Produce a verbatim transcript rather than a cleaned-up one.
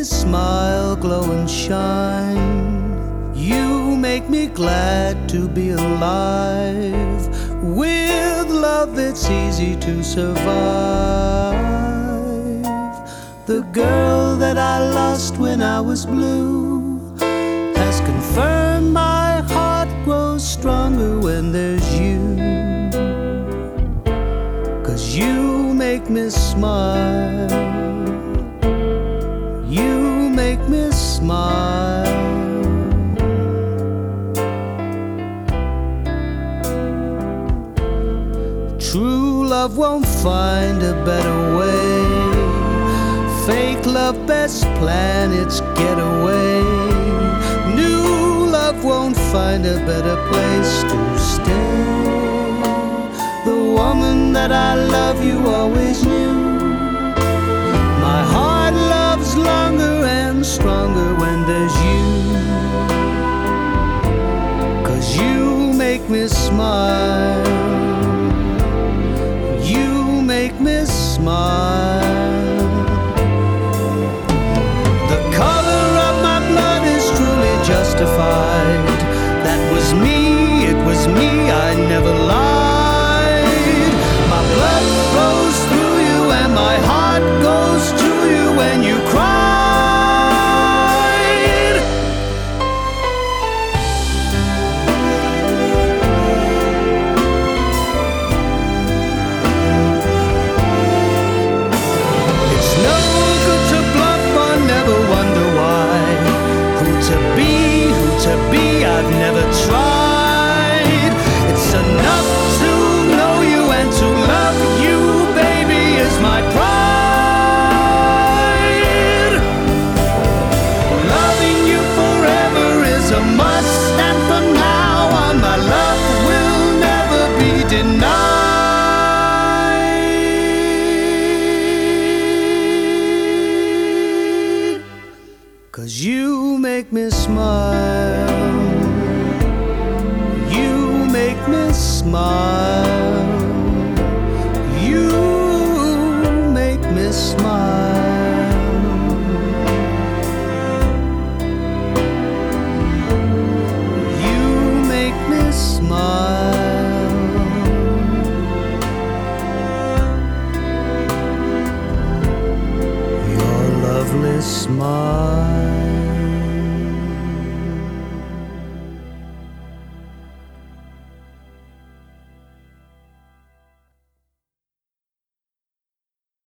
smile glow and shine. You make me glad to be alive. With love it's easy to survive. The girl that I lost when I was blue has confirmed my heart grows stronger when there's you. 'Cause you make me smile. You make me smile. True love won't find a better way. Fake love best plan its getaway. New love won't find a better place to stay. The woman that I love you always knew. My heart loves longer and stronger when there's you. 'Cause you make me smile. You make me smile. The color of my blood is truly justified. That was me, it was me, I never lied. My blood flows through you and my heart goes to you when you cried. It's no good to bluff or never wonder why. Who to be, who to be, I've never tried. It's enough to know you and to love you, baby, is my pride. Loving you forever is a must, and from now on my love will never be denied. 'Cause you make me smile. You make me smile. You make me smile. You make me smile. Your lovely smile.